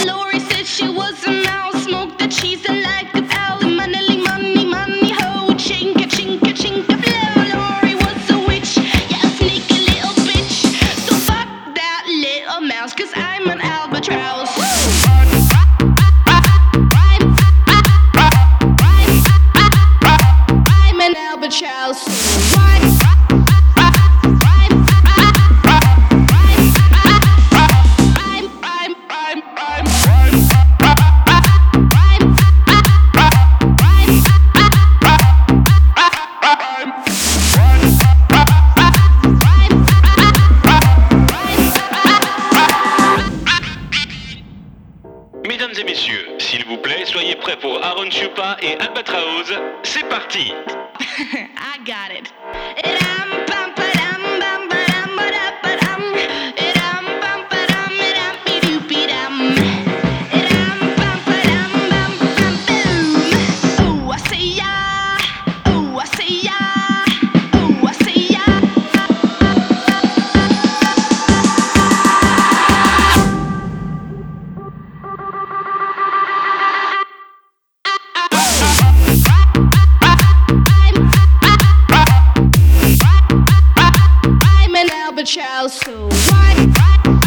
Lori said she was a mouse, smoked the cheese and like the owl. Money, money, money, ho, chinka, chinka, chinka, blow. Lori was a witch, yeah, a sneaky little bitch. So fuck that little mouse, 'cause I'm an albatross. I'm an albatross. Mesdames et messieurs, s'il vous plaît, soyez prêts pour Aaron Chupa et Albatraoz. C'est parti! I got it. I'm an albatross, so why?